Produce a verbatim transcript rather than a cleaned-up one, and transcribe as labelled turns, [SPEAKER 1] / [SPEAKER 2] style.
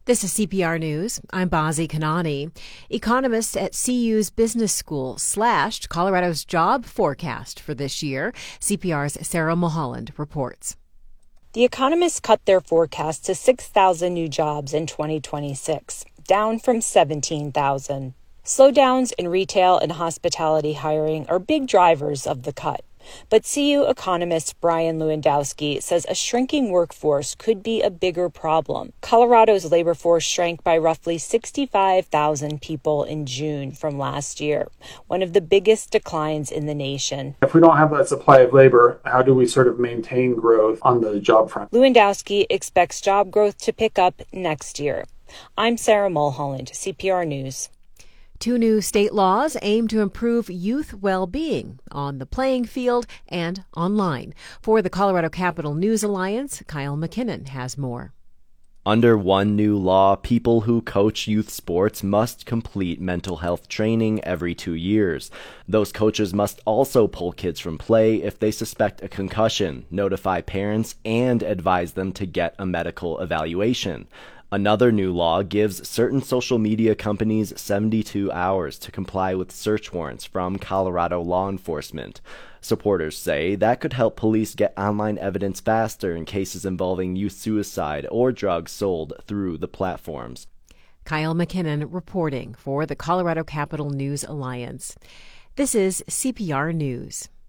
[SPEAKER 1] This is C P R News. I'm Bazi Kanani. Economists at C U's business school slashed Colorado's job forecast for this year. C P R's Sarah Mulholland reports.
[SPEAKER 2] The economists cut their forecast to six thousand new jobs in twenty twenty-six, down from seventeen thousand. Slowdowns in retail and hospitality hiring are big drivers of the cut. But C U economist Brian Lewandowski says a shrinking workforce could be a bigger problem. Colorado's labor force shrank by roughly sixty-five thousand people in June from last year, one of the biggest declines in the nation.
[SPEAKER 3] If we don't have that supply of labor, how do we sort of maintain growth on the job front?
[SPEAKER 2] Lewandowski expects job growth to pick up next year. I'm Sarah Mulholland, C P R News.
[SPEAKER 1] Two new state laws aim to improve youth well-being on the playing field and online. For the Colorado Capital News Alliance, Kyle McKinnon has more.
[SPEAKER 4] Under one new law, people who coach youth sports must complete mental health training every two years. Those coaches must also pull kids from play if they suspect a concussion, notify parents, and advise them to get a medical evaluation. Another new law gives certain social media companies seventy-two hours to comply with search warrants from Colorado law enforcement. Supporters say that could help police get online evidence faster in cases involving youth suicide or drugs sold through the platforms.
[SPEAKER 1] Kyle McKinnon reporting for the Colorado Capital News Alliance. This is C P R News.